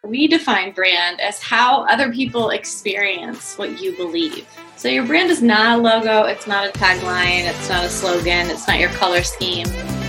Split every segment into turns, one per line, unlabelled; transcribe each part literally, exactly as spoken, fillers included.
We define brand as how other people experience what you believe. So your brand is not a logo, it's not a tagline, it's not a slogan, it's not your color scheme.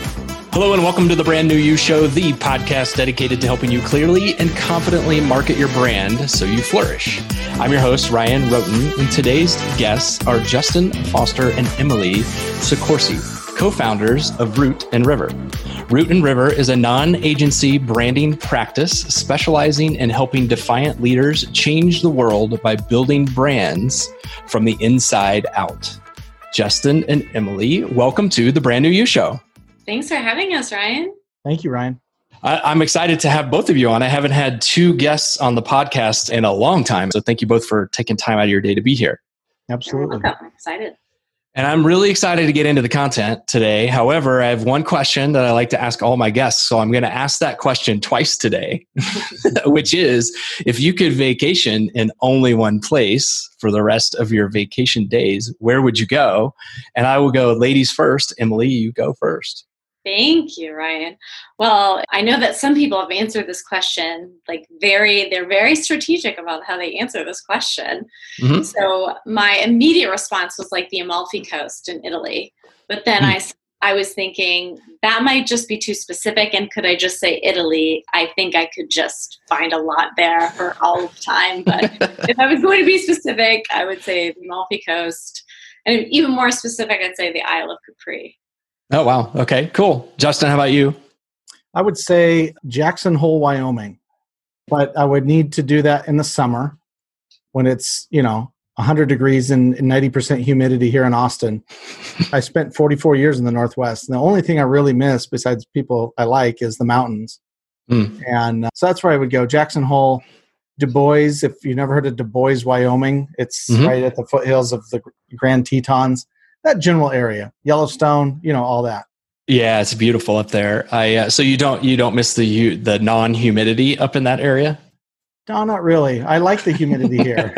Hello and welcome to the Brand New You Show, the podcast dedicated to helping you clearly and confidently market your brand so you flourish. I'm your host, Ryan Roten, and today's guests are Justin Foster and Emily Sicorsi, co-founders of Root and River. Root and River is a non-agency branding practice specializing in helping defiant leaders change the world by building brands from the inside out. Justin and Emily, welcome to the Brand New You Show.
Thanks for having us, Ryan.
Thank you, Ryan.
I, I'm excited to have both of you on. I haven't had two guests on the podcast in a long time, so thank you both for taking time out of your day to be here.
Absolutely.
You're welcome. I'm excited.
And I'm really excited to get into the content today. However, I have one question that I like to ask all my guests. So I'm going to ask that question twice today, which is, if you could vacation in only one place for the rest of your vacation days, where would you go? And I will go ladies first. Emily, you go first.
Thank you, Ryan. Well, I know that some people have answered this question, like very, they're very strategic about how they answer this question. Mm-hmm. So my immediate response was like the Amalfi Coast in Italy. But then mm. I, I was thinking that might just be too specific. And could I just say Italy? I think I could just find a lot there for all of time. But if I was going to be specific, I would say the Amalfi Coast. And even more specific, I'd say the Isle of Capri.
Oh, wow. Okay, cool. Justin, how about you?
I would say Jackson Hole, Wyoming, but I would need to do that in the summer when it's, you know, one hundred degrees and ninety percent humidity here in Austin. I spent forty-four years in the Northwest. And the only thing I really miss besides people I like is the mountains. Mm. And uh, so that's where I would go. Jackson Hole, Du Bois. If you've never heard of Du Bois, Wyoming, it's mm-hmm. right at the foothills of the Grand Tetons. That general area, Yellowstone, you know, all that.
Yeah, it's beautiful up there. I uh, so you don't you don't miss the the non-humidity up in that area?
No, not really. I like the humidity here.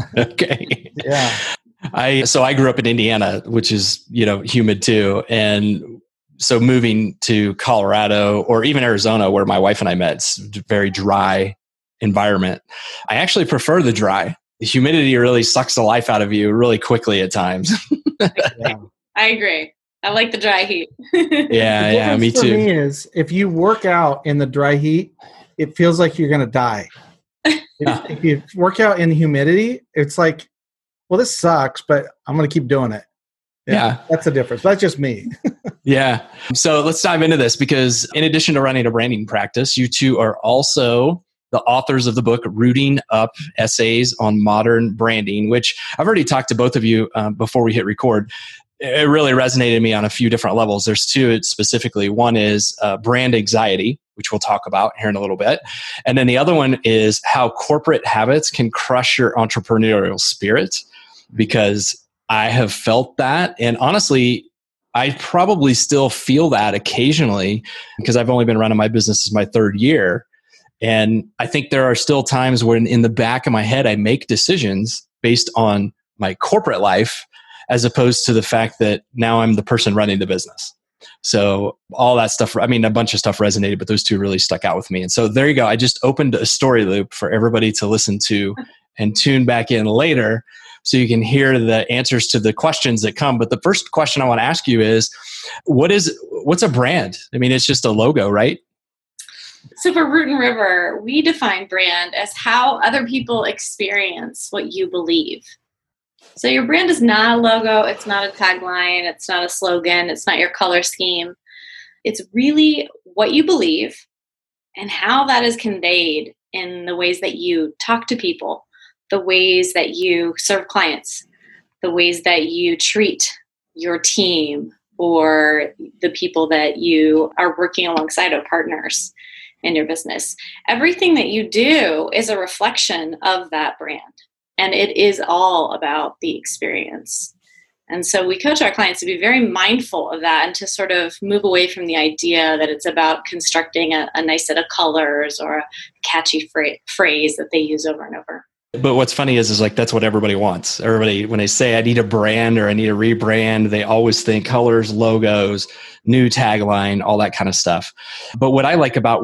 Okay.
Yeah.
I so I grew up in Indiana, which is, you know, humid too, and so moving to Colorado or even Arizona, where my wife and I met, it's a very dry environment. I actually prefer the dry. The humidity really sucks the life out of you really quickly at times.
Yeah. I agree. I like the dry heat.
yeah, yeah, me too.
For me is if you work out in the dry heat, it feels like you're going to die. if, if you work out in humidity, it's like, well, this sucks, but I'm going to keep doing it. Yeah, yeah. That's the difference. That's just me.
Yeah. So let's dive into this because in addition to running a branding practice, you two are also the authors of the book, Rooting Up Essays on Modern Branding, which I've already talked to both of you um, before we hit record. It really resonated with me on a few different levels. There's two specifically. One is uh, brand anxiety, which we'll talk about here in a little bit. And then the other one is how corporate habits can crush your entrepreneurial spirit, because I have felt that. And honestly, I probably still feel that occasionally because I've only been running my business as my third year. And I think there are still times when in the back of my head, I make decisions based on my corporate life as opposed to the fact that now I'm the person running the business. So all that stuff, I mean, a bunch of stuff resonated, but those two really stuck out with me. And so there you go. I just opened a story loop for everybody to listen to and tune back in later so you can hear the answers to the questions that come. But the first question I want to ask you is, what is, what's a brand? I mean, it's just a logo, right?
So for Root and River, we define brand as how other people experience what you believe. So your brand is not a logo, it's not a tagline, it's not a slogan, it's not your color scheme. It's really what you believe and how that is conveyed in the ways that you talk to people, the ways that you serve clients, the ways that you treat your team or the people that you are working alongside of, partners in your business. Everything that you do is a reflection of that brand. And it is all about the experience. And so we coach our clients to be very mindful of that and to sort of move away from the idea that it's about constructing a, a nice set of colors or a catchy fra- phrase that they use over and over.
But what's funny is, is like, that's what everybody wants. Everybody, when they say I need a brand or I need a rebrand, they always think colors, logos, new tagline, all that kind of stuff. But what I like about what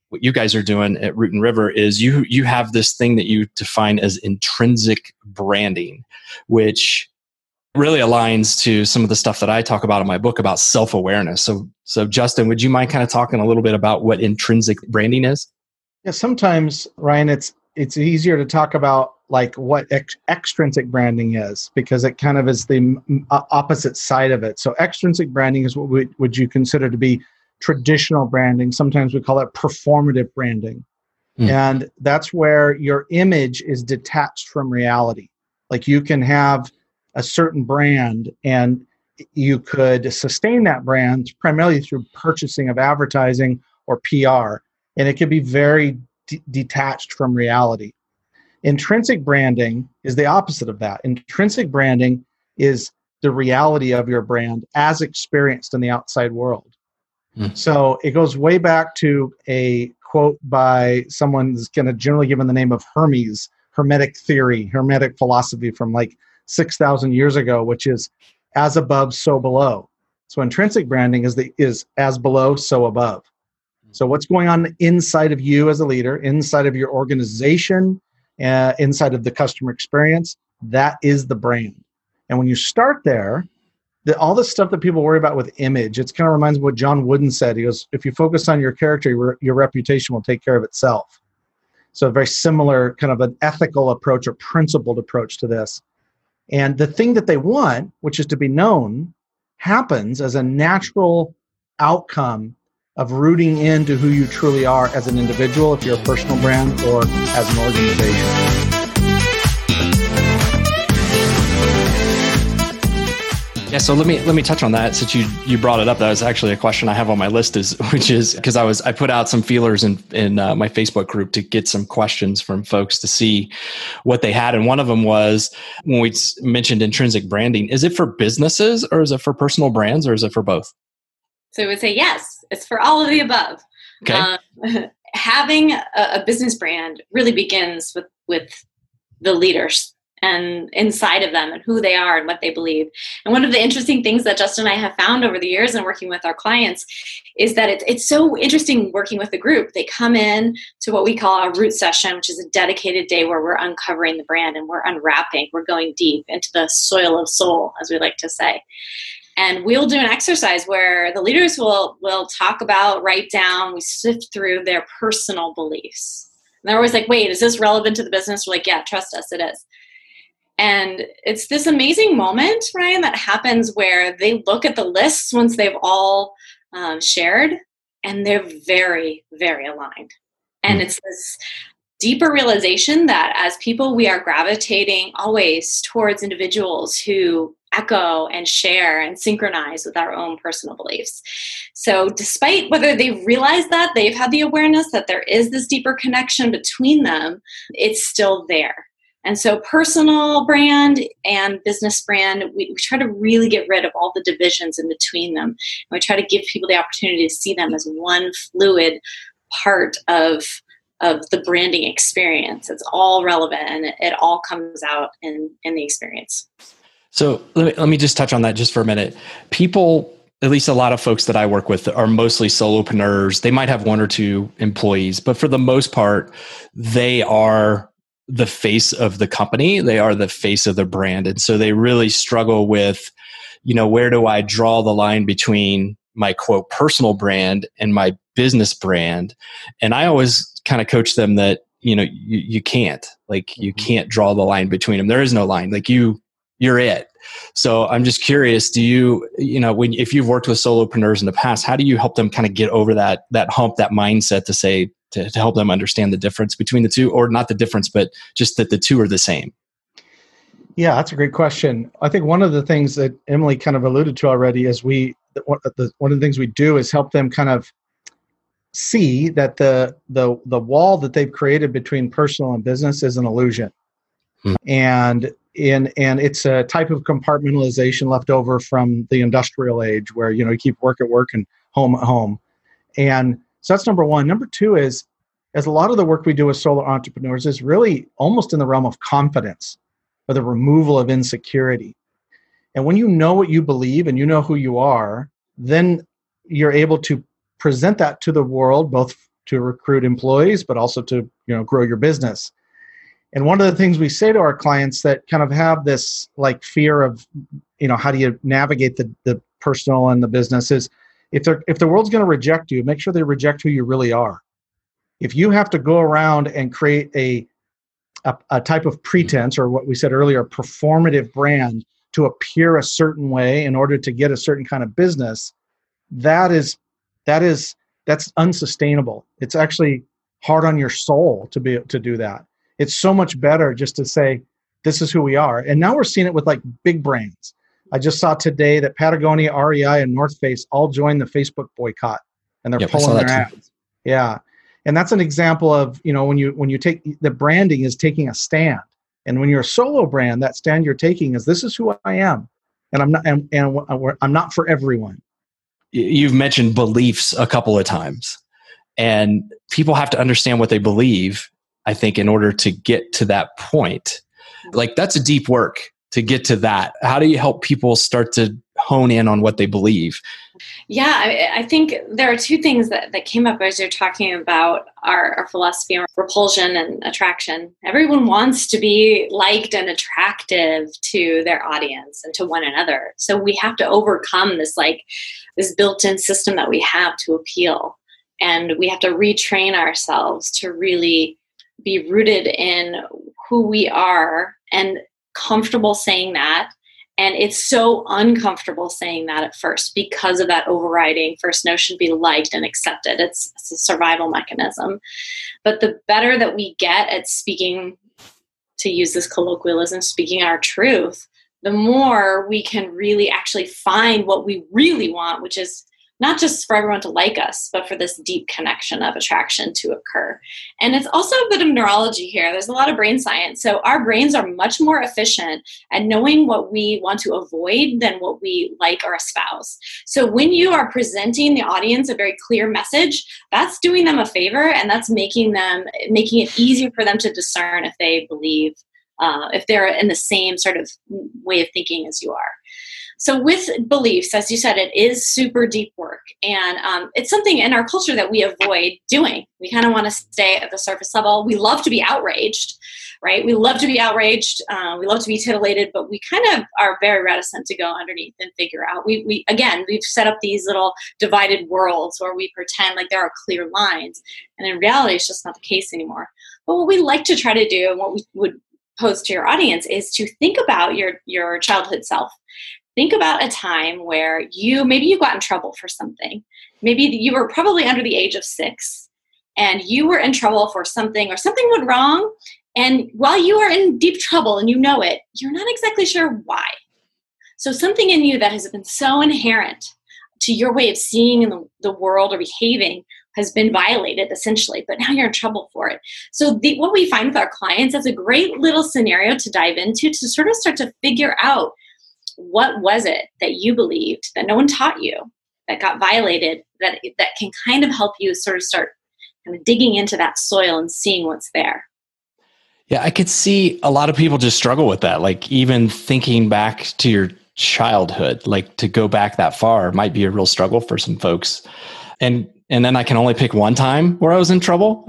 what you guys are doing at Root and River is you you have this thing that you define as intrinsic branding, which really aligns to some of the stuff that I talk about in my book about self-awareness. So, so Justin, would you mind kind of talking a little bit about what intrinsic branding is?
Yeah, sometimes, Ryan, it's it's easier to talk about like what ex- extrinsic branding is, because it kind of is the m- opposite side of it. So extrinsic branding is what we, would you consider to be traditional branding. Sometimes we call it performative branding. Mm. And that's where your image is detached from reality. Like you can have a certain brand and you could sustain that brand primarily through purchasing of advertising or P R. And it could be very d- detached from reality. Intrinsic branding is the opposite of that. Intrinsic branding is the reality of your brand as experienced in the outside world. Mm. So it goes way back to a quote by someone that's going to generally given the name of Hermes, Hermetic theory, Hermetic philosophy from like six thousand years ago, which is as above, so below. So intrinsic branding is the is as below, so above. So what's going on inside of you as a leader, inside of your organization, uh, inside of the customer experience, that is the brand. And when you start there, the, all the stuff that people worry about with image, it kind of reminds me of what John Wooden said. He goes, if you focus on your character, your, your reputation will take care of itself. So a very similar kind of an ethical approach or principled approach to this. And the thing that they want, which is to be known, happens as a natural outcome of rooting into who you truly are as an individual, if you're a personal brand or as an organization.
Yeah, so let me let me touch on that since you you brought it up. That was actually a question I have on my list, is which is because I was I put out some feelers in in uh, my Facebook group to get some questions from folks to see what they had, and one of them was when we mentioned intrinsic branding. Is it for businesses or is it for personal brands or is it for both?
So I would say yes, it's for all of the above.
Okay.
Um, having a, a business brand really begins with with the leaders and inside of them and who they are and what they believe. And one of the interesting things that Justin and I have found over the years in working with our clients is that it's, it's so interesting working with the group. They come in to what we call our root session, which is a dedicated day where we're uncovering the brand and we're unwrapping, we're going deep into the soil of soul, as we like to say. And we'll do an exercise where the leaders will, will talk about, write down, we sift through their personal beliefs. And they're always like, wait, is this relevant to the business? We're like, yeah, trust us, it is. And it's this amazing moment, Ryan, that happens where they look at the lists once they've all um, shared, and they're very, very aligned. And mm. it's this deeper realization that as people, we are gravitating always towards individuals who echo and share and synchronize with our own personal beliefs. So despite whether they've realized that, they've had the awareness that there is this deeper connection between them, it's still there. And so personal brand and business brand, we, we try to really get rid of all the divisions in between them. And we try to give people the opportunity to see them as one fluid part of, of the branding experience. It's all relevant and it, it all comes out in, in the experience.
So let me, let me just touch on that just for a minute. People, at least a lot of folks that I work with, are mostly solopreneurs. They might have one or two employees, but for the most part, they are the face of the company. They are the face of the brand. And so they really struggle with, you know, where do I draw the line between my quote personal brand and my business brand? And I always kind of coach them that, you know, you, you can't, like, you can't draw the line between them. There is no line. Like you, you're it. So I'm just curious, do you, you know, when, if you've worked with solopreneurs in the past, how do you help them kind of get over that, that hump, that mindset to say, to, to help them understand the difference between the two, or not the difference, but just that the two are the same?
Yeah, that's a great question. I think one of the things that Emily kind of alluded to already is we, one of the, one of the things we do is help them kind of see that the, the, the wall that they've created between personal and business is an illusion. Hmm. And in, and it's a type of compartmentalization left over from the industrial age where, you know, you keep work at work and home at home. And so that's number one. Number two is, as a lot of the work we do with solo entrepreneurs is really almost in the realm of confidence or the removal of insecurity. And when you know what you believe and you know who you are, then you're able to present that to the world, both to recruit employees, but also to, you know, grow your business. And one of the things we say to our clients that kind of have this like fear of, you know, how do you navigate the, the personal and the business is if they're, if the world's going to reject you, make sure they reject who you really are. If you have to go around and create a, a, a type of pretense, or what we said earlier, a performative brand to appear a certain way in order to get a certain kind of business, that is, that is, that's unsustainable. It's actually hard on your soul to be to do that. It's so much better just to say, this is who we are. And now we're seeing it with like big brands. I just saw today that Patagonia, R E I, and North Face all joined the Facebook boycott, and they're yep, pulling their ads. Yeah. And that's an example of, you know, when you when you take the branding is taking a stand. And when you're a solo brand, that stand you're taking is, this is who I am. And I'm not and, and I'm not for everyone.
You've mentioned beliefs a couple of times, and people have to understand what they believe, I think, in order to get to that point. Like, that's a deep work to get to that. How do you help people start to hone in on what they believe?
Yeah, I, I think there are two things that, that came up as you're talking about our, our philosophy of repulsion and attraction. Everyone wants to be liked and attractive to their audience and to one another. So we have to overcome this like this built-in system that we have to appeal. And we have to retrain ourselves to really be rooted in who we are and comfortable saying that. And it's so uncomfortable saying that at first because of that overriding first notion, be liked and accepted. It's, it's a survival mechanism. But the better that we get at speaking, to use this colloquialism, speaking our truth, the more we can really actually find what we really want, which is not just for everyone to like us, but for this deep connection of attraction to occur. And it's also a bit of neurology here. There's a lot of brain science. So our brains are much more efficient at knowing what we want to avoid than what we like or espouse. So when you are presenting the audience a very clear message, that's doing them a favor, and that's making them, making it easier for them to discern if they believe, uh, if they're in the same sort of way of thinking as you are. So with beliefs, as you said, it is super deep work. And um, it's something in our culture that we avoid doing. We kind of want to stay at the surface level. We love to be outraged, right? We love to be outraged. Uh, we love to be titillated, but we kind of are very reticent to go underneath and figure out. We, we again, we've set up these little divided worlds where we pretend like there are clear lines. And in reality, it's just not the case anymore. But what we like to try to do, and what we would pose to your audience, is to think about your, your childhood self. Think about a time where you, maybe you got in trouble for something. Maybe you were probably under the age of six and you were in trouble for something, or something went wrong. And while you are in deep trouble and you know it, you're not exactly sure why. So something in you that has been so inherent to your way of seeing in the, the world or behaving has been violated essentially, but now you're in trouble for it. So the, what we find with our clients is a great little scenario to dive into to sort of start to figure out, what was it that you believed that no one taught you that got violated, that that can kind of help you sort of start kind of digging into that soil and seeing what's there.
Yeah, I could see a lot of people just struggle with that. Like even thinking back to your childhood, like to go back that far might be a real struggle for some folks. And and then I can only pick one time where I was in trouble.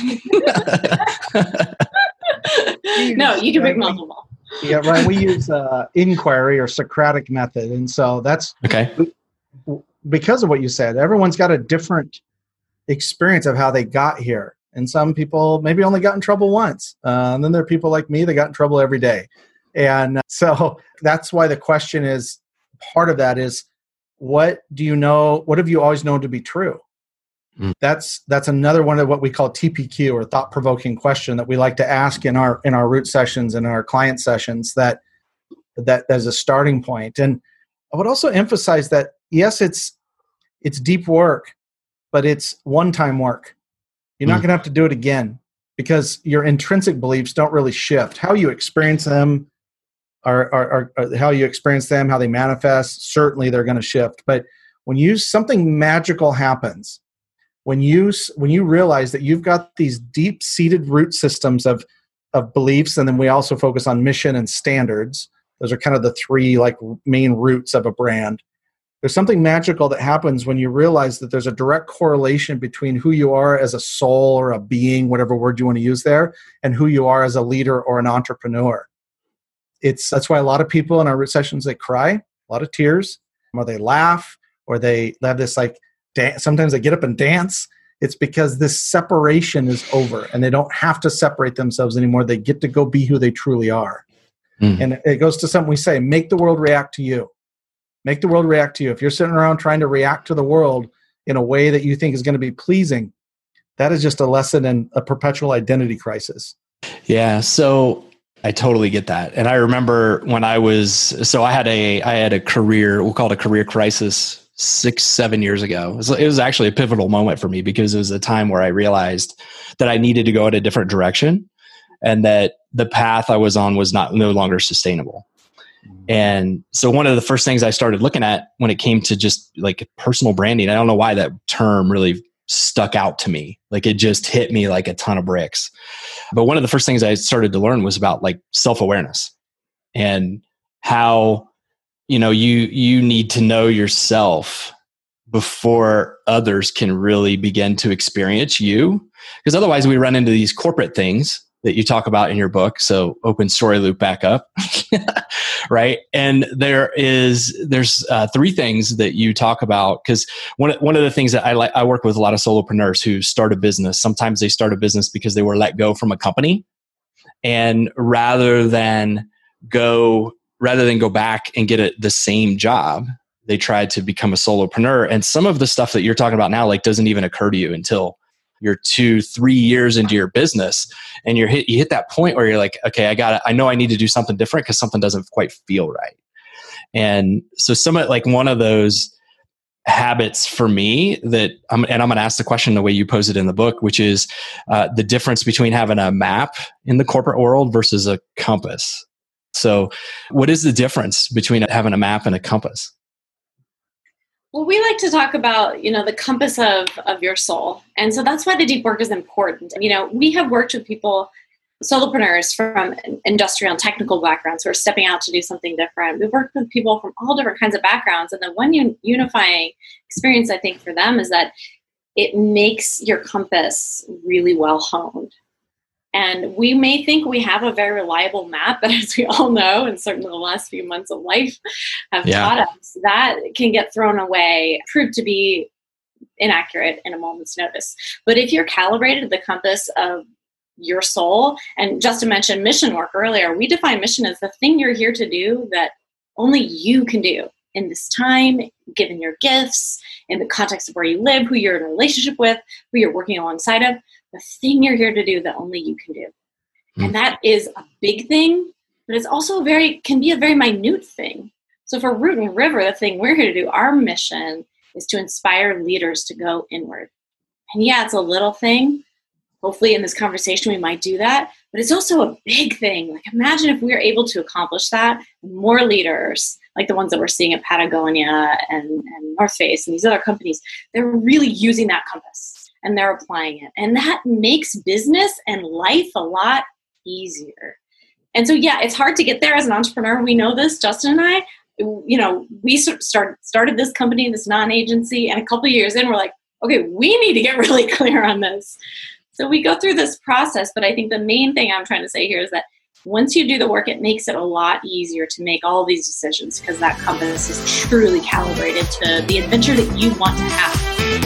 No, you can pick multiple.
Yeah, right. We use uh, inquiry or Socratic method. And so that's
okay.
Because of what you said, everyone's got a different experience of how they got here. And some people maybe only got in trouble once. Uh, and then there are people like me that got in trouble every day. And so that's why the question is, part of that is, what do you know? What have you always known to be true? Mm. That's that's another one of what we call T P Q, or thought-provoking question, that we like to ask in our in our root sessions and our client sessions. That that as a starting point. And I would also emphasize that yes, it's it's deep work, but it's one-time work. You're mm. not going to have to do it again, because your intrinsic beliefs don't really shift. How you experience them, are, are, are how you experience them, how they manifest. Certainly, they're going to shift. But when you something magical happens. When you when you realize that you've got these deep-seated root systems of of beliefs, and then we also focus on mission and standards. Those are kind of the three like main roots of a brand. There's something magical that happens when you realize that there's a direct correlation between who you are as a soul or a being, whatever word you want to use there, and who you are as a leader or an entrepreneur. It's that's why a lot of people in our sessions, they cry, a lot of tears, or they laugh, or they have this like, dance. Sometimes they get up and dance. It's because this separation is over and they don't have to separate themselves anymore. They get to go be who they truly are. Mm-hmm. And it goes to something we say, make the world react to you. Make the world react to you. If you're sitting around trying to react to the world in a way that you think is going to be pleasing, that is just a lesson in a perpetual identity crisis.
Yeah. So I totally get that. And I remember when I was, so I had a, I had a career, we'll call it a career crisis six, seven years ago. It was, it was actually a pivotal moment for me because it was a time where I realized that I needed to go in a different direction and that the path I was on was not no longer sustainable. And so one of the first things I started looking at when it came to just like personal branding, I don't know why that term really stuck out to me. Like it just hit me like a ton of bricks. But one of the first things I started to learn was about like self-awareness and how, you know, you, you need to know yourself before others can really begin to experience you. Because otherwise we run into these corporate things that you talk about in your book. So open story loop back up, right? And there is, there's uh, three things that you talk about. Because one, one of the things that I like, I work with a lot of solopreneurs who start a business. Sometimes they start a business because they were let go from a company. And rather than go, rather than go back and get a, the same job, they tried to become a solopreneur. And some of the stuff that you're talking about now, like doesn't even occur to you until you're two, three years into your business, and you're hit, you hit that point where you're like, okay, I got I know I need to do something different because something doesn't quite feel right. And so some of like one of those habits for me that, I'm, and I'm going to ask the question the way you pose it in the book, which is uh, the difference between having a map in the corporate world versus a compass. So what is the difference between having a map and a compass?
Well, we like to talk about, you know, the compass of, of your soul. And so that's why the deep work is important. You know, we have worked with people, solopreneurs from industrial and technical backgrounds who are stepping out to do something different. We've worked with people from all different kinds of backgrounds. And the one un- unifying experience, I think, for them is that it makes your compass really well honed. And we may think we have a very reliable map, but as we all know, and certainly the last few months of life have yeah. taught us, that can get thrown away, proved to be inaccurate in a moment's notice. But if you're calibrated to the compass of your soul, and Justin mentioned mission work earlier, we define mission as the thing you're here to do that only you can do in this time, given your gifts, in the context of where you live, who you're in a relationship with, who you're working alongside of. The thing you're here to do that only you can do. Mm. And that is a big thing, but it's also a very, can be a very minute thing. So for Root and River, the thing we're here to do, our mission is to inspire leaders to go inward. And yeah, it's a little thing. Hopefully in this conversation, we might do that, but it's also a big thing. Like imagine if we were able to accomplish that, more leaders, like the ones that we're seeing at Patagonia and, and North Face and these other companies, they're really using that compass. And they're applying it. And that makes business and life a lot easier. And so, yeah, it's hard to get there as an entrepreneur. We know this, Justin and I. You know, we start, started this company, this non-agency, and a couple of years in, we're like, okay, we need to get really clear on this. So we go through this process, but I think the main thing I'm trying to say here is that once you do the work, it makes it a lot easier to make all these decisions because that compass is truly calibrated to the adventure that you want to have.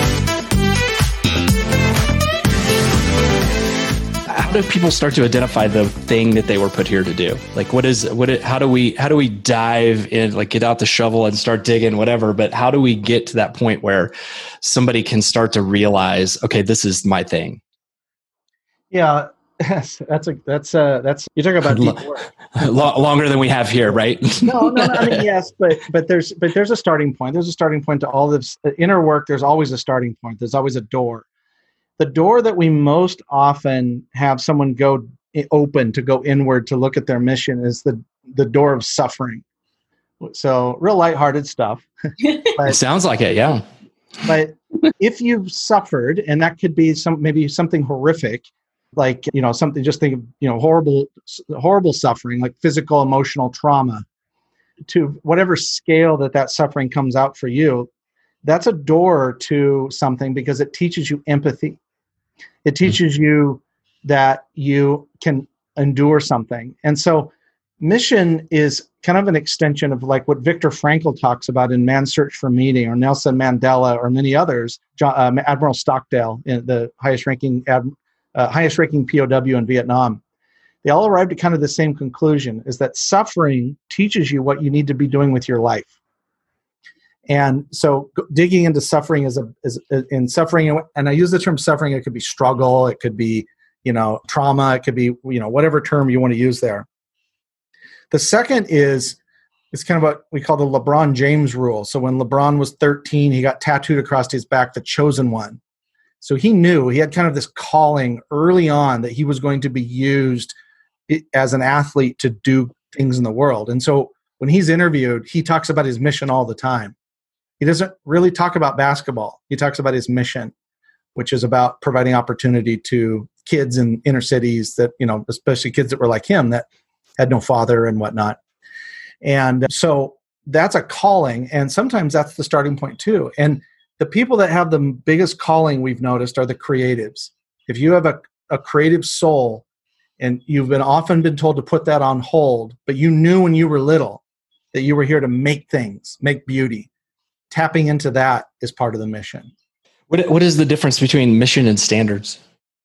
How do people start to identify the thing that they were put here to do? Like, what is, what, it, how do we, how do we dive in, like get out the shovel and start digging, whatever, but how do we get to that point where somebody can start to realize, okay, this is my thing?
Yeah, that's a, that's a, that's, you're talking about deep work.
Longer than we have here, right?
no, no, no, I mean, yes, but, but there's, but there's a starting point. There's a starting point to all this inner work. There's always a starting point. There's always a door. The door that we most often have someone go open to go inward to look at their mission is the, the door of suffering. So real lighthearted stuff. But,
it sounds like it, yeah.
But if you've suffered, and that could be some maybe something horrific, like, you know, something, just think of, you know, horrible, horrible suffering, like physical, emotional trauma. to whatever scale that that suffering comes out for you, that's a door to something because it teaches you empathy. It teaches mm-hmm. you that you can endure something. And so mission is kind of an extension of like what Viktor Frankl talks about in Man's Search for Meaning, or Nelson Mandela, or many others, John, uh, Admiral Stockdale, the highest ranking ad, uh, highest ranking P O W in Vietnam. They all arrived at kind of the same conclusion, is that suffering teaches you what you need to be doing with your life. And so digging into suffering is a is in suffering, and I use the term suffering, it could be struggle, it could be, you know, trauma, it could be, you know, whatever term you want to use there. The second is, it's kind of what we call the LeBron James rule. So when LeBron was thirteen, he got tattooed across his back, the chosen one. So he knew, he had kind of this calling early on that he was going to be used as an athlete to do things in the world. And so when he's interviewed, he talks about his mission all the time. He doesn't really talk about basketball. He talks about his mission, which is about providing opportunity to kids in inner cities that, you know, especially kids that were like him that had no father and whatnot. And so that's a calling. And sometimes that's the starting point too. And the people that have the biggest calling we've noticed are the creatives. If you have a, a creative soul and you've been often been told to put that on hold, but you knew when you were little that you were here to make things, make beauty, tapping into that is part of the mission.
What What is the difference between mission and standards?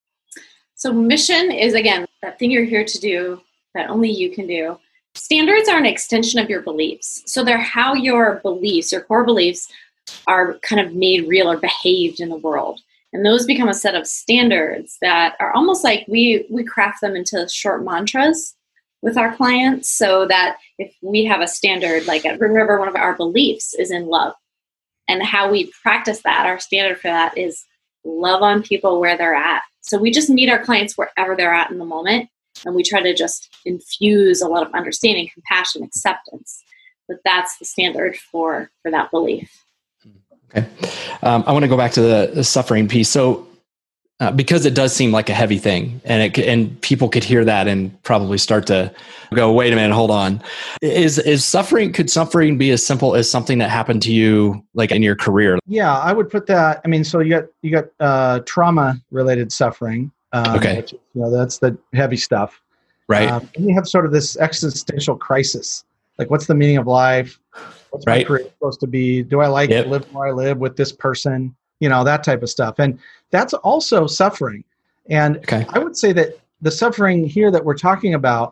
So mission is, again, that thing you're here to do that only you can do. Standards are an extension of your beliefs. So they're how your beliefs, your core beliefs, are kind of made real or behaved in the world. And those become a set of standards that are almost like we we craft them into short mantras with our clients, so that if we have a standard, like at Root and River, one of our beliefs is in love. And how we practice that, our standard for that is love on people where they're at. So we just meet our clients wherever they're at in the moment. And we try to just infuse a lot of understanding, compassion, acceptance. But that's the standard for, for that belief.
Okay. Um, I want to go back to the, the suffering piece. So uh, because it does seem like a heavy thing, and it and people could hear that and probably start to go, wait a minute, hold on. Is is suffering, could suffering be as simple as something that happened to you like in your career?
Yeah, I would put that. I mean, so you got you got uh, trauma related suffering. Um,
okay.
Which, you know, that's the heavy stuff.
Right.
Um, and you have sort of this existential crisis. Like, what's the meaning of life? What's
right.
my career supposed to be? Do I like
yep.
living where I live with this person? You know, that type of stuff. And that's also suffering. And
okay.
I would say that the suffering here that we're talking about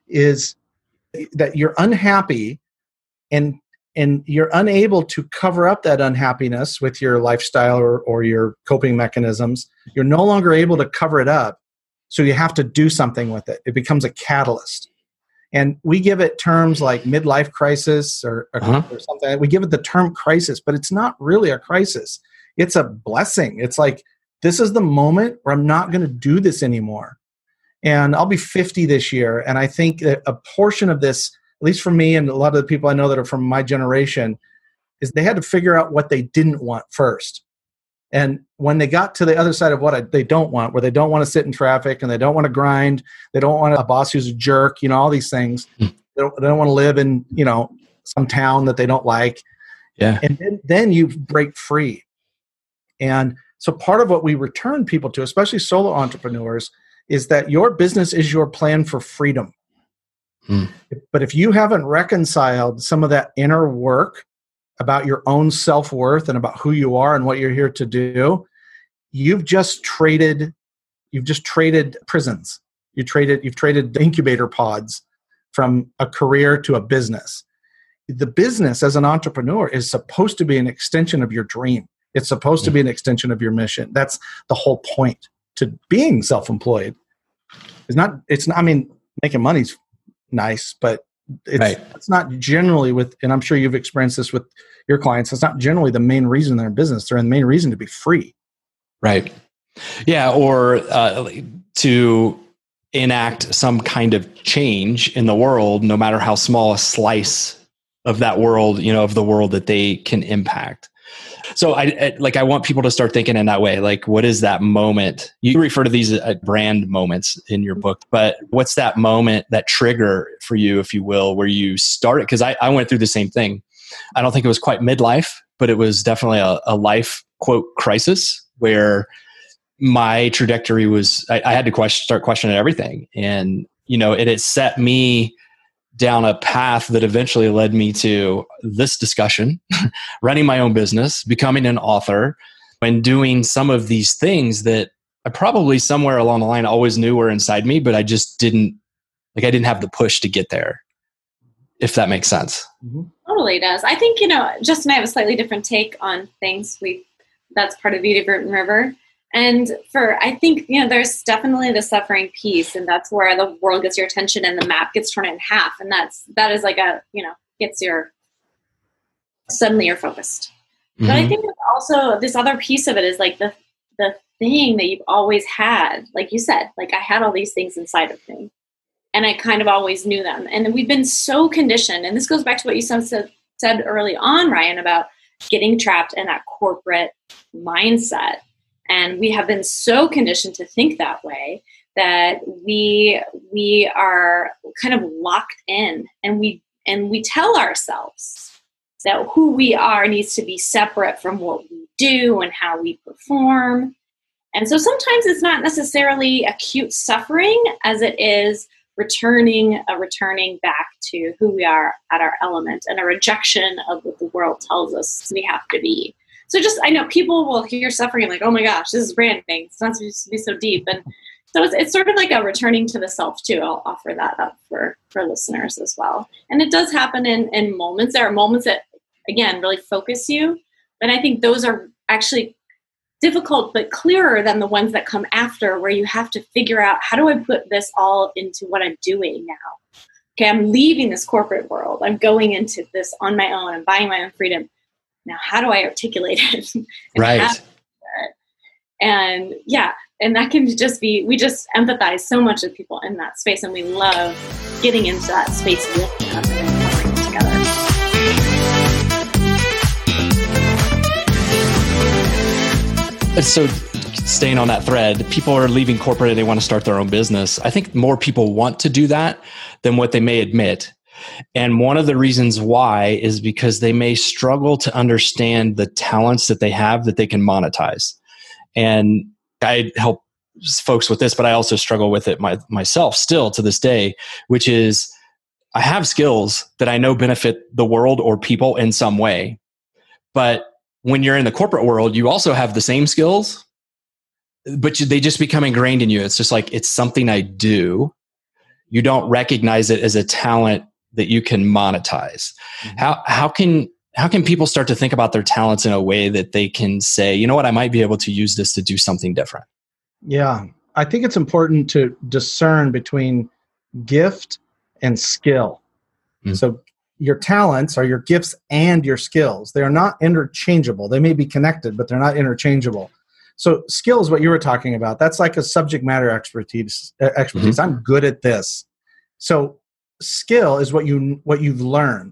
is that you're unhappy and and you're unable to cover up that unhappiness with your lifestyle or, or your coping mechanisms. You're no longer able to cover it up. So you have to do something with it. It becomes a catalyst. And we give it terms like midlife crisis or, or, uh-huh. or something. We give it the term crisis, but it's not really a crisis. It's a blessing. It's like, this is the moment where I'm not going to do this anymore. And I'll be fifty this year. And I think that a portion of this, at least for me and a lot of the people I know that are from my generation, is they had to figure out what they didn't want first. And when they got to the other side of what I, they don't want, where they don't want to sit in traffic and they don't want to grind, they don't want a boss who's a jerk, you know, all these things. Mm. They don't, they don't want to live in, you know, some town that they don't like.
Yeah.
And then, then you break free. And so part of what we return people to, especially solo entrepreneurs, is that your business is your plan for freedom. Mm. But if you haven't reconciled some of that inner work about your own self-worth and about who you are and what you're here to do, you've just traded, you've just traded prisons. You traded, you've traded incubator pods from a career to a business. The business as an entrepreneur is supposed to be an extension of your dream. It's supposed to be an extension of your mission. That's the whole point to being self-employed. It's not, it's not, I mean, making money's nice, but it's,
right.
it's not generally with, and I'm sure you've experienced this with your clients, it's not generally the main reason they're in business. They're in the main reason to be free.
Right. Yeah. Or uh, to enact some kind of change in the world, no matter how small a slice of that world, you know, of the world that they can impact. So I, I like I want people to start thinking in that way. Like, what is that moment? You refer to these as brand moments in your book, but what's that moment, that trigger for you, if you will, where you started? Because I, I went through the same thing. I don't think it was quite midlife, but it was definitely a, a life quote crisis where my trajectory was, I, I had to question, start questioning everything. And, you know, it had set me down a path that eventually led me to this discussion, running my own business, becoming an author, and doing some of these things that I probably somewhere along the line always knew were inside me, but I just didn't, like I didn't have the push to get there, if that makes sense.
Mm-hmm. Totally does. I think, you know, Justin and I have a slightly different take on things. We, that's part of Beauty of Root and River. And for, I think, you know, there's definitely the suffering piece, and that's where the world gets your attention and the map gets torn in half. And that's, that is like a, you know, gets your, suddenly you're focused. Mm-hmm. But I think also this other piece of it is like the, the thing that you've always had, like you said, like I had all these things inside of me and I kind of always knew them. And we've been so conditioned. And this goes back to what you said, said early on, Ryan, about getting trapped in that corporate mindset. And we have been so conditioned to think that way that we we are kind of locked in, and we and we tell ourselves that who we are needs to be separate from what we do and how we perform. And so sometimes it's not necessarily acute suffering as it is returning a returning back to who we are at our element and a rejection of what the world tells us we have to be. So just, I know people will hear suffering and like, oh my gosh, this is branding. It's not supposed to be so deep. And so it's, it's sort of like a returning to the self too. I'll offer that up for, for listeners as well. And it does happen in, in moments. There are moments that, again, really focus you. And I think those are actually difficult, but clearer than the ones that come after, where you have to figure out, how do I put this all into what I'm doing now? Okay, I'm leaving this corporate world. I'm going into this on my own. I'm buying my own freedom. Now, how do I articulate it?
Right.
It? And yeah, and that can just be, we just empathize so much with people in that space, and we love getting into that space with them and working together.
So staying on that thread, people are leaving corporate and they want to start their own business. I think more people want to do that than what they may admit. And one of the reasons why is because they may struggle to understand the talents that they have that they can monetize. And I help folks with this, but I also struggle with it my, myself still to this day, which is I have skills that I know benefit the world or people in some way. But when you're in the corporate world, you also have the same skills, but you, they just become ingrained in you. It's just like, it's something I do. You don't recognize it as a talent that you can monetize. Mm-hmm. How how can how can people start to think about their talents in a way that they can say, you know what, I might be able to use this to do something different?
Yeah, I think it's important to discern between gift and skill. Mm-hmm. So your talents are your gifts and your skills. They are not interchangeable. They may be connected, but they're not interchangeable. So skill is what you were talking about. That's like a subject matter expertise. Expertise. Mm-hmm. I'm good at this. So skill is what you what you've learned.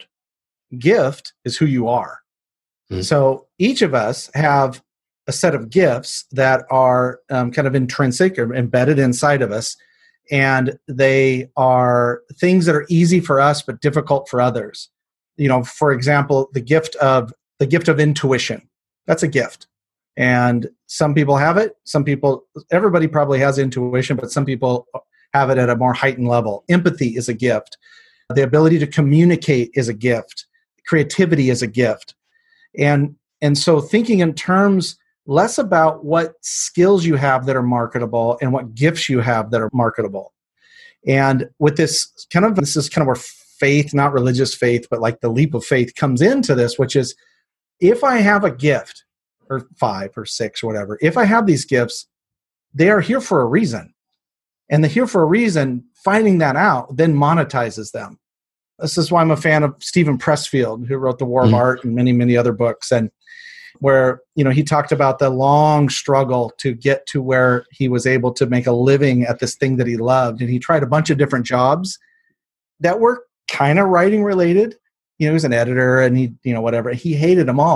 Gift is who you are. Mm-hmm. So each of us have a set of gifts that are um, kind of intrinsic or embedded inside of us, and they are things that are easy for us but difficult for others. You know, for example, the gift of the gift of intuition. That's a gift. And some people have it. Some people, everybody probably has intuition, but some people have it at a more heightened level. Empathy is a gift. The ability to communicate is a gift. Creativity is a gift. And, and so thinking in terms less about what skills you have that are marketable and what gifts you have that are marketable. And with this kind of, this is kind of where faith, not religious faith, but like the leap of faith comes into this, which is if I have a gift, or five or six or whatever, if I have these gifts, they are here for a reason. And they're here for a reason, finding that out then monetizes them. This is why I'm a fan of Stephen Pressfield, who wrote The War mm-hmm. of Art and many, many other books. And where, you know, he talked about the long struggle to get to where he was able to make a living at this thing that he loved. And he tried a bunch of different jobs that were kind of writing related. You know, he was an editor and he, you know, whatever. He hated them all.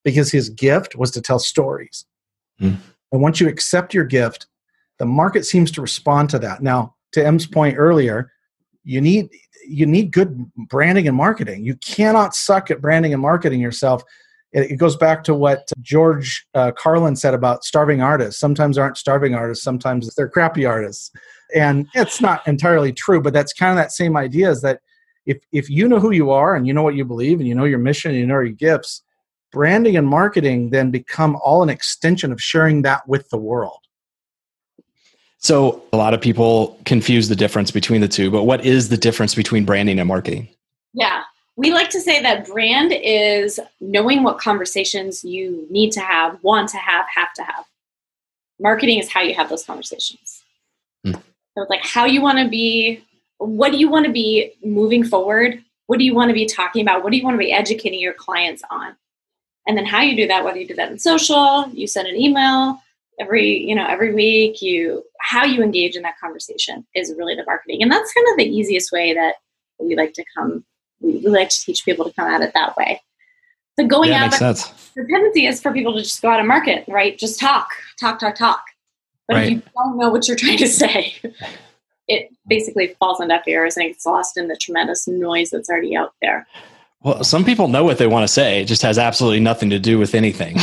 because his gift was to tell stories. Mm. And once you accept your gift, the market seems to respond to that. Now, to M's point earlier, you need you need good branding and marketing. You cannot suck at branding and marketing yourself. It, it goes back to what George uh, Carlin said about starving artists. Sometimes aren't starving artists, sometimes they're crappy artists. And it's not entirely true, but that's kind of that same idea, is that if if you know who you are and you know what you believe and you know your mission and you know your gifts, branding and marketing then become all an extension of sharing that with the world.
So a lot of people confuse the difference between the two, but what is the difference between branding and marketing?
Yeah, we like to say that brand is knowing what conversations you need to have, want to have, have to have. Marketing is how you have those conversations. Hmm. So it's like how you want to be, what do you want to be moving forward? What do you want to be talking about? What do you want to be educating your clients on? And then how you do that, whether you do that in social, you send an email, every, you know, every week, you, how you engage in that conversation is really the marketing. And that's kind of the easiest way that we like to come, we, we like to teach people to come at it that way. So going
yeah,
out,
makes sense.
The tendency is for people to just go out and market, right? Just talk, talk, talk, talk. But right. if you don't know what you're trying to say, it basically falls on deaf ears and it's lost in the tremendous noise that's already out there.
Well, some people know what they want to say. It just has absolutely nothing to do with anything.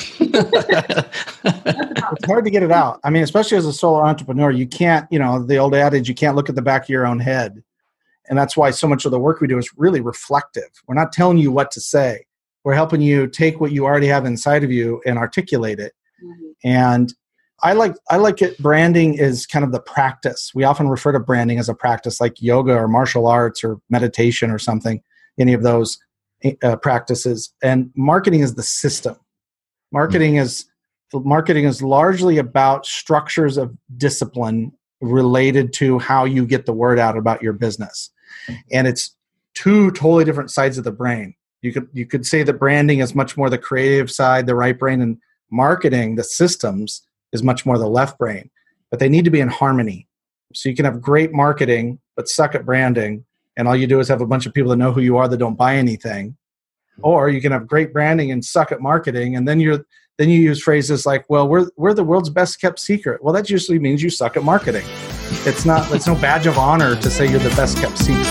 It's hard to get it out. I mean, especially as a solo entrepreneur, you can't, you know, the old adage, you can't look at the back of your own head. And that's why so much of the work we do is really reflective. We're not telling you what to say. We're helping you take what you already have inside of you and articulate it. Mm-hmm. And I like I like it. Branding is kind of the practice. We often refer to branding as a practice, like yoga or martial arts or meditation or something, any of those uh, practices. And marketing is the system. Marketing is marketing is largely about structures of discipline related to how you get the word out about your business. And it's two totally different sides of the brain. You could you could say that branding is much more the creative side, the right brain, and marketing, the systems, is much more the left brain. But they need to be in harmony. So you can have great marketing, but suck at branding, and all you do is have a bunch of people that know who you are that don't buy anything. Or you can have great branding and suck at marketing, and then you're then you use phrases like, "Well, we're we're the world's best kept secret." Well, that usually means you suck at marketing. It's not. It's no badge of honor to say you're the best kept secret.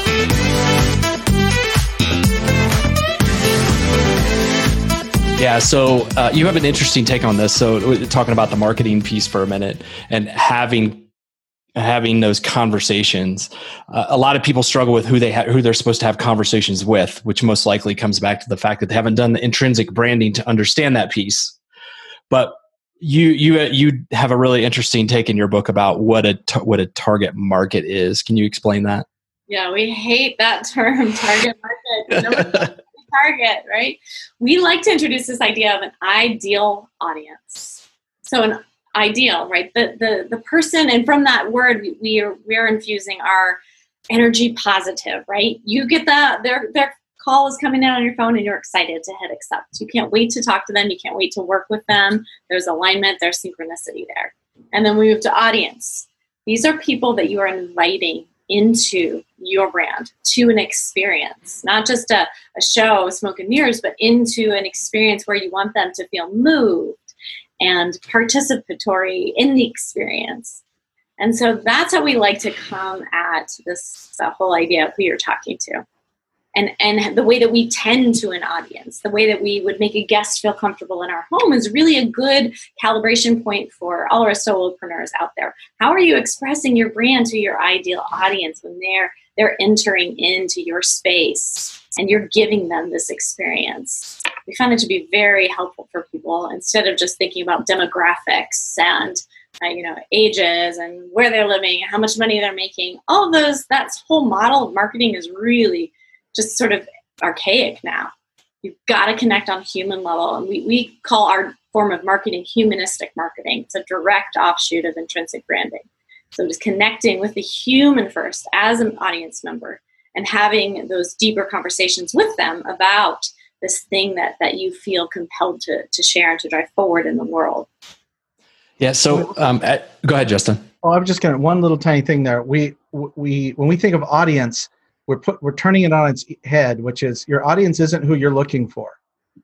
Yeah, so uh, you have an interesting take on this. So talking about the marketing piece for a minute and having having those conversations. Uh, a lot of people struggle with who they ha- who they're supposed to have conversations with, which most likely comes back to the fact that they haven't done the intrinsic branding to understand that piece. But you you you have a really interesting take in your book about what a t- what a target market is. Can you explain that?
Yeah, we hate that term, target market. Target, right? We like to introduce this idea of an ideal audience. So an ideal, right? The the the person, and from that word, we, we are we are infusing our energy positive, right? You get that their their call is coming in on your phone, and you're excited to hit accept. You can't wait to talk to them. You can't wait to work with them. There's alignment. There's synchronicity there. And then we move to audience. These are people that you are inviting into your brand, to an experience, not just a, a show, smoke and mirrors, but into an experience where you want them to feel moved and participatory in the experience. And so that's how we like to come at this the whole idea of who you're talking to. And, and the way that we tend to an audience, the way that we would make a guest feel comfortable in our home is really a good calibration point for all our solopreneurs out there. How are you expressing your brand to your ideal audience when they're they're entering into your space and you're giving them this experience? We find it to be very helpful for people instead of just thinking about demographics and uh, you know ages and where they're living and how much money they're making. All of those, that whole model of marketing is really just sort of archaic now. You've got to connect on a human level. And we, we call our form of marketing humanistic marketing. It's a direct offshoot of intrinsic branding. So just connecting with the human first as an audience member and having those deeper conversations with them about this thing that, that you feel compelled to, to share and to drive forward in the world.
Yeah. So um, go ahead, Justin.
Oh, I'm just going to, one little tiny thing there. We, we, when we think of audience, We're put, we're turning it on its head, which is your audience isn't who you're looking for.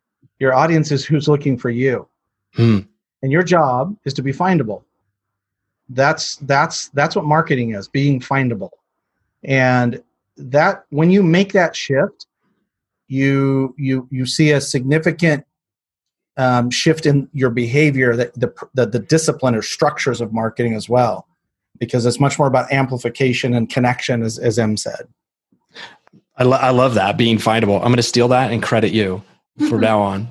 Your audience is who's looking for you.
Hmm.
And your job is to be findable. That's that's that's what marketing is, being findable. And that when you make that shift, you you you see a significant um, shift in your behavior, that the, the the discipline or structures of marketing as well, because it's much more about amplification and connection, as as Em said.
I, lo- I love that, being findable. I'm going to steal that and credit you from now on,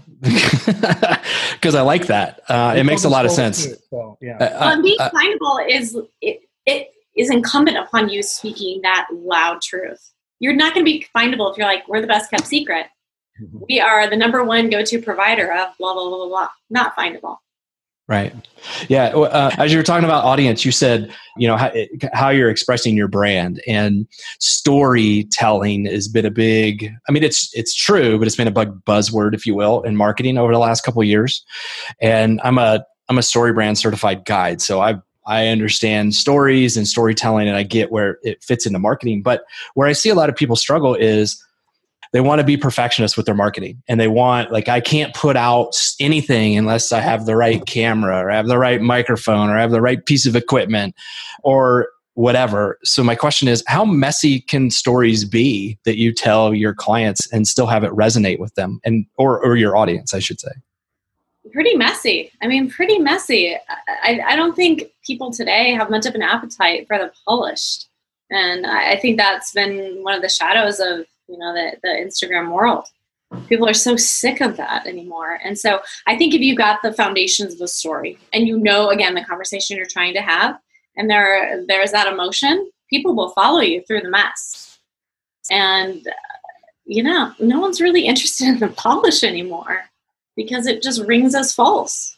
because I like that. Uh, it makes a lot of sense.
It, so, yeah.
Uh,
Well, and being
uh,
findable is it, it is incumbent upon you speaking that loud truth. You're not going to be findable if you're like, we're the best kept secret.
Mm-hmm.
We are the number one go-to provider of blah, blah, blah, blah, blah. Not findable.
Right. Yeah. Uh, as you were talking about audience, you said, you know, how, how you're expressing your brand, and storytelling has been a big, I mean, it's, it's true, but it's been a big buzzword, if you will, in marketing over the last couple of years. And I'm a, I'm a StoryBrand certified guide. So I, I understand stories and storytelling, and I get where it fits into marketing. But where I see a lot of people struggle is they want to be perfectionists with their marketing, and they want, like, I can't put out anything unless I have the right camera or I have the right microphone or I have the right piece of equipment or whatever. So my question is, how messy can stories be that you tell your clients and still have it resonate with them, and or, or your audience, I should say?
Pretty messy. I mean, pretty messy. I, I don't think people today have much of an appetite for the polished. And I, I think that's been one of the shadows of, you know, the, the Instagram world. People are so sick of that anymore. And so I think if you got the foundations of the story, and you know, again, the conversation you're trying to have, and there there's that emotion, people will follow you through the mess. And, you know, no one's really interested in the polish anymore, because it just rings as false.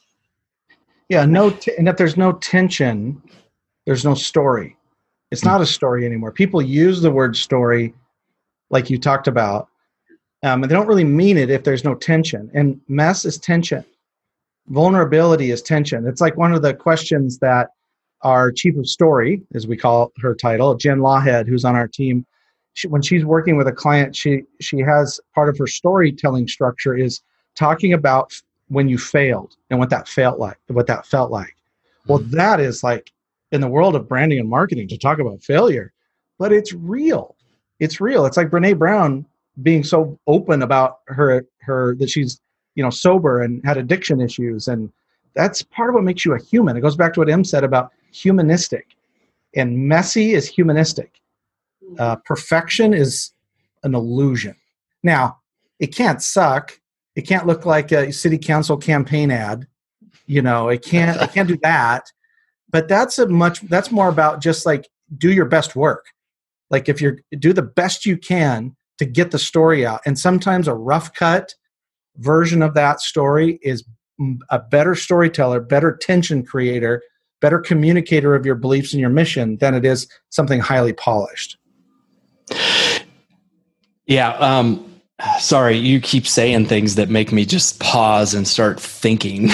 Yeah, no, t- and if there's no tension, there's no story. It's not a story anymore. People use the word story, like you talked about, um, and they don't really mean it if there's no tension. And mess is tension. Vulnerability is tension. It's like one of the questions that our chief of story, as we call her title, Jen Lawhead, who's on our team, she, when she's working with a client, she she has part of her storytelling structure is talking about when you failed and what that felt like, what that felt like. Well, that is like in the world of branding and marketing to talk about failure, but it's real. It's real. It's like Brene Brown being so open about her, her, that she's, you know, sober and had addiction issues. And that's part of what makes you a human. It goes back to what Em said about humanistic, and messy is humanistic. Uh, perfection is an illusion. Now, it can't suck. It can't look like a city council campaign ad. You know, it can't, it can't do that. But that's a much, that's more about just like do your best work. Like if you're, do the best you can to get the story out. And sometimes a rough cut version of that story is a better storyteller, better tension creator, better communicator of your beliefs and your mission than it is something highly polished.
Yeah. Um, sorry, you keep saying things that make me just pause and start thinking.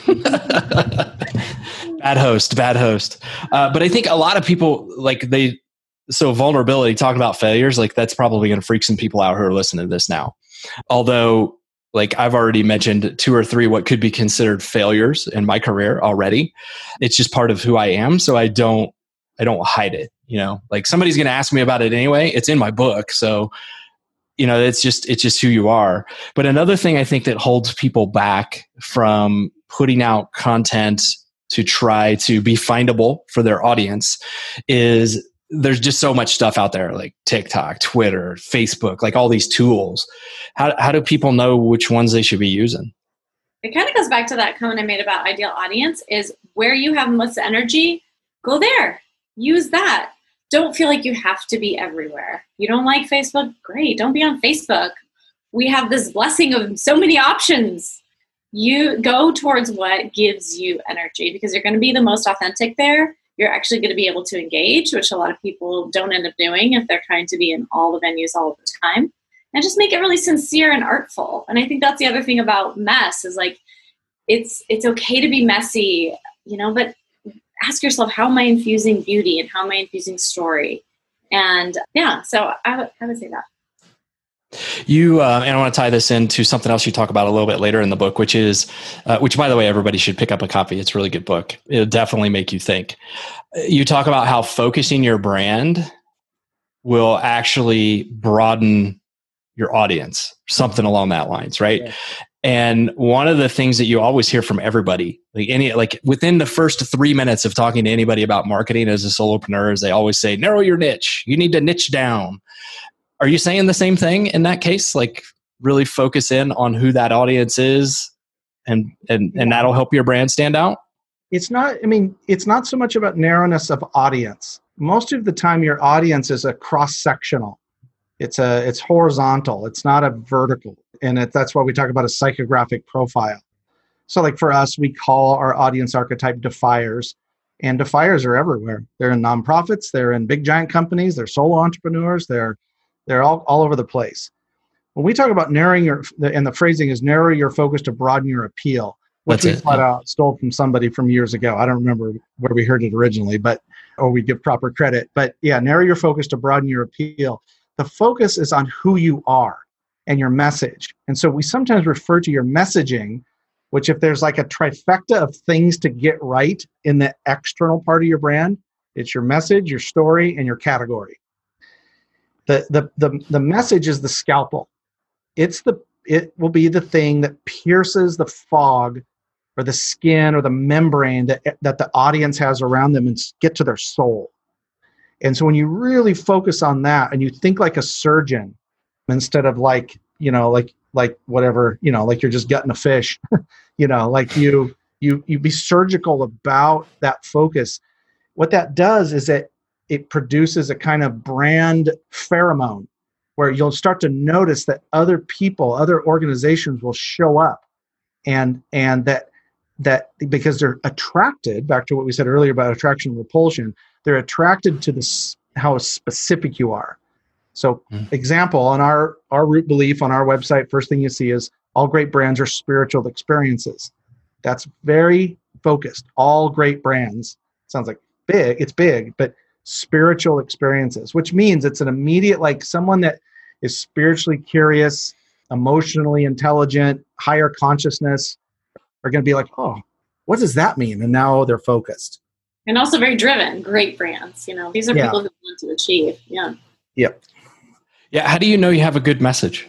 Bad host, bad host. Uh, but I think a lot of people, like they, so vulnerability, talking about failures, like that's probably going to freak some people out who are listening to this now. Although, like I've already mentioned two or three what could be considered failures in my career already. It's just part of who I am. So I don't, I don't hide it. You know, like somebody's going to ask me about it anyway. It's in my book. So, you know, it's just, it's just who you are. But another thing I think that holds people back from putting out content to try to be findable for their audience is there's just so much stuff out there, like TikTok, Twitter, Facebook, like all these tools. How how do people know which ones they should be using?
It kind of goes back to that comment I made about ideal audience is where you have most energy, go there. Use that. Don't feel like you have to be everywhere. You don't like Facebook? Great. Don't be on Facebook. We have this blessing of so many options. You go towards what gives you energy because you're going to be the most authentic there. You're actually going to be able to engage, which a lot of people don't end up doing if they're trying to be in all the venues all the time. And just make it really sincere and artful. And I think that's the other thing about mess is like, it's it's okay to be messy, you know, but ask yourself, how am I infusing beauty and how am I infusing story? And yeah, so I would, I would say that.
You uh, and I want to tie this into something else you talk about a little bit later in the book, which is, uh, which by the way, everybody should pick up a copy. It's a really good book. It'll definitely make you think. You talk about how focusing your brand will actually broaden your audience, something along that lines, right? Yeah. And one of the things that you always hear from everybody, like any, like within the first three minutes of talking to anybody about marketing as a solopreneur, is they always say, narrow your niche. You need to niche down. Are you saying the same thing in that case? Like really focus in on who that audience is and, and, and that'll help your brand stand out?
It's not, I mean, it's not so much about narrowness of audience. Most of the time your audience is a cross-sectional. It's a, it's horizontal. It's not a vertical. And it, that's why we talk about a psychographic profile. So like for us, we call our audience archetype defiers, and defiers are everywhere. They're in nonprofits. They're in big giant companies. They're solo entrepreneurs. They're They're all, all over the place. When we talk about narrowing your, and the phrasing is narrow your focus to broaden your appeal, which we flat out stole from somebody from years ago. I don't remember where we heard it originally, but, or we give proper credit. But yeah, narrow your focus to broaden your appeal. The focus is on who you are and your message. And so we sometimes refer to your messaging, which if there's like a trifecta of things to get right in the external part of your brand, it's your message, your story, and your category. The, the the the message is the scalpel. It's the it will be the thing that pierces the fog or the skin or the membrane that that the audience has around them and get to their soul. And so when you really focus on that and you think like a surgeon instead of like, you know, like like whatever, you know, like you're just gutting a fish, you know, like you you you be surgical about that focus. What that does is that it produces a kind of brand pheromone where you'll start to notice that other people, other organizations will show up and and that that because they're attracted, back to what we said earlier about attraction and repulsion, they're attracted to this how specific you are. So mm. example, on our, our root belief on our website, first thing you see is all great brands are spiritual experiences. That's very focused. All great brands. Sounds like big, it's big, but spiritual experiences, which means it's an immediate, like someone that is spiritually curious, emotionally intelligent, higher consciousness are going to be like, oh, what does that mean? And now they're focused.
And also very driven, great brands. You know, these are
yeah.
people who want to achieve. Yeah.
Yep.
Yeah. How do you know you have a good message?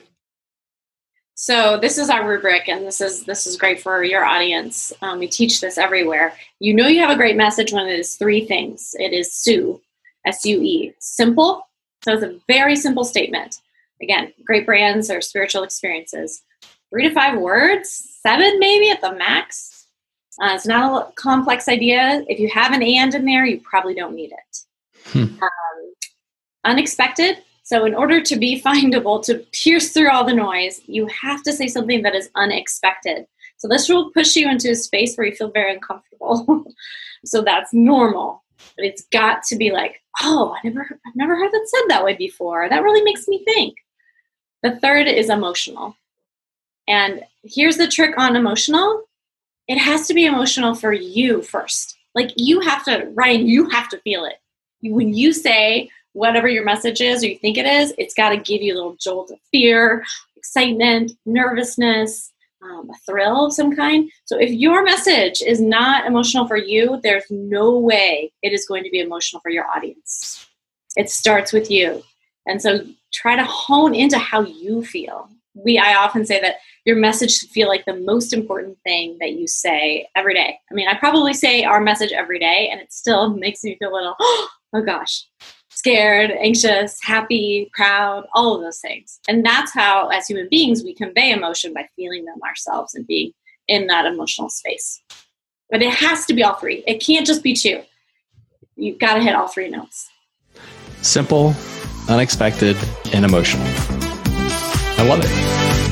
So this is our rubric, and this is this is great for your audience. Um, we teach this everywhere. You know you have a great message when it is three things. It is S U E, S U E, simple. So it's a very simple statement. Again, great brands are spiritual experiences. Three to five words, seven maybe at the max. Uh, it's not a complex idea. If you have an and in there, you probably don't need it. Hmm. Um, unexpected. So in order to be findable, to pierce through all the noise, you have to say something that is unexpected. So this will push you into a space where you feel very uncomfortable. So that's normal. But it's got to be like, oh, I never, I've never heard that said that way before. That really makes me think. The third is emotional. And here's the trick on emotional. It has to be emotional for you first. Like you have to, Ryan, you have to feel it. When you say whatever your message is or you think it is, it's got to give you a little jolt of fear, excitement, nervousness, um, a thrill of some kind. So if your message is not emotional for you, there's no way it is going to be emotional for your audience. It starts with you. And so try to hone into how you feel. We, I often say that your message should feel like the most important thing that you say every day. I mean, I probably say our message every day, and it still makes me feel a little, oh gosh, scared, anxious, happy, proud, all of those things. And that's how, as human beings, we convey emotion by feeling them ourselves and being in that emotional space. But it has to be all three. It can't just be two. You've got to hit all three notes.
Simple, unexpected, and emotional. I love it.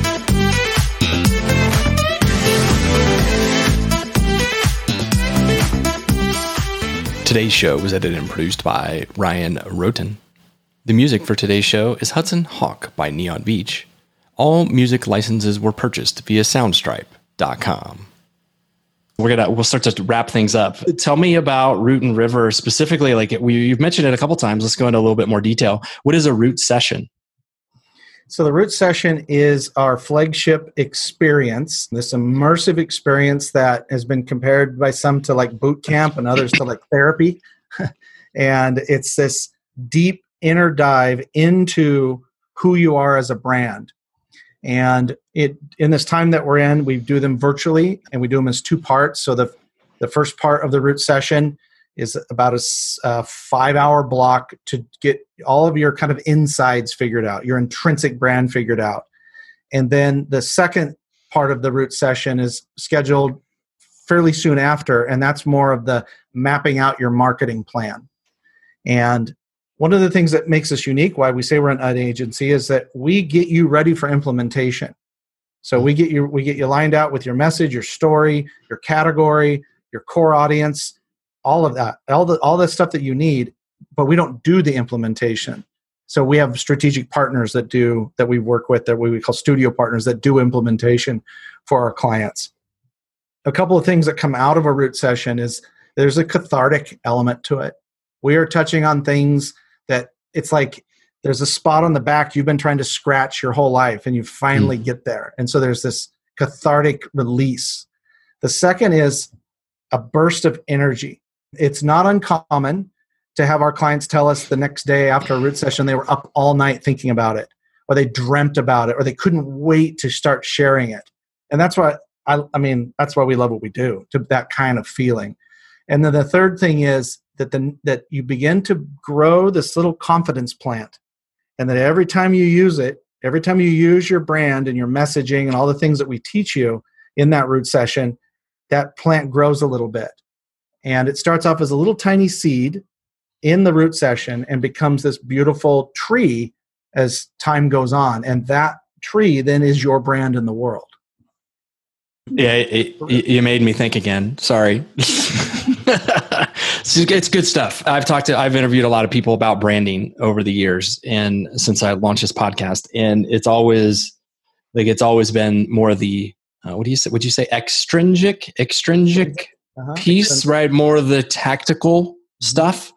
Today's show was edited and produced by Ryan Roten. The music for today's show is Hudson Hawk by Neon Beach. All music licenses were purchased via soundstripe dot com. We're gonna we'll start to wrap things up. Tell me about Root and River specifically. Like we, you've mentioned it a couple times. Let's go into a little bit more detail. What is a root session?
So the Root Session is our flagship experience, this immersive experience that has been compared by some to like boot camp and others to like therapy. And it's this deep inner dive into who you are as a brand. And it in this time that we're in, we do them virtually, and we do them as two parts. So the, the first part of the Root Session is about a, a five-hour block to get all of your kind of insides figured out, your intrinsic brand figured out. And then the second part of the Root Session is scheduled fairly soon after, and that's more of the mapping out your marketing plan. And one of the things that makes us unique, why we say we're an ad agency, is that we get you ready for implementation. So we get you we get you lined out with your message, your story, your category, your core audience, all of that, all the all the stuff that you need, but we don't do the implementation. So we have strategic partners that do that we work with that we call studio partners that do implementation for our clients. A couple of things that come out of a Root Session is there's a cathartic element to it. We are touching on things that it's like there's a spot on the back you've been trying to scratch your whole life and you finally mm. get there. And so there's this cathartic release. The second is a burst of energy. It's not uncommon to have our clients tell us the next day after a Root Session they were up all night thinking about it, or they dreamt about it, or they couldn't wait to start sharing it. And that's why I, I mean, that's why we love what we do, to that kind of feeling. And then the third thing is that the, that you begin to grow this little confidence plant, and that every time you use it, every time you use your brand and your messaging and all the things that we teach you in that Root Session, that plant grows a little bit. And it starts off as a little tiny seed in the Root Session and becomes this beautiful tree as time goes on. And that tree then is your brand in the world.
Yeah, it, it, you made me think again. Sorry. It's good stuff. I've talked to, I've interviewed a lot of people about branding over the years, and since I launched this podcast, and it's always like it's always been more of the uh, what do you say? Would you say extrinsic, extrinsic uh-huh. piece, extrinsic. Right? More of the tactical stuff.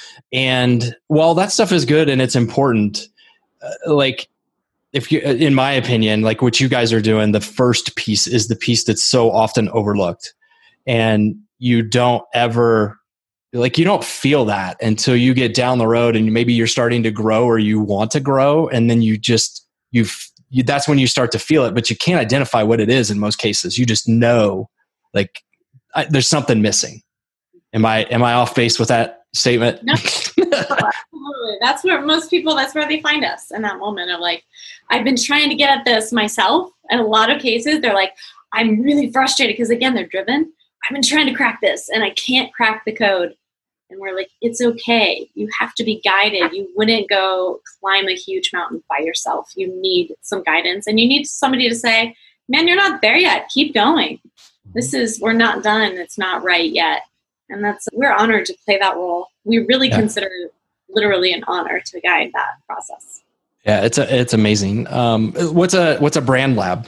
And while that stuff is good and it's important, uh, like if you, in my opinion, like what you guys are doing, the first piece is the piece that's so often overlooked, and you don't ever. Like you don't feel that until you get down the road and maybe you're starting to grow or you want to grow. And then you just, you've, you, that's when you start to feel it, but you can't identify what it is in most cases. You just know like I, there's something missing. Am I, am I off base with that statement?
No, absolutely. That's where most people, that's where they find us in that moment of like, I've been trying to get at this myself. In a lot of cases, they're like, I'm really frustrated because again, they're driven. I've been trying to crack this and I can't crack the code. And we're like, it's okay. You have to be guided. You wouldn't go climb a huge mountain by yourself. You need some guidance, and you need somebody to say, man, you're not there yet. Keep going. This is, we're not done. It's not right yet. And that's, we're honored to play that role. We really yeah. consider it literally an honor to guide that process.
Yeah, it's a, it's amazing. Um, what's a, what's a brand lab?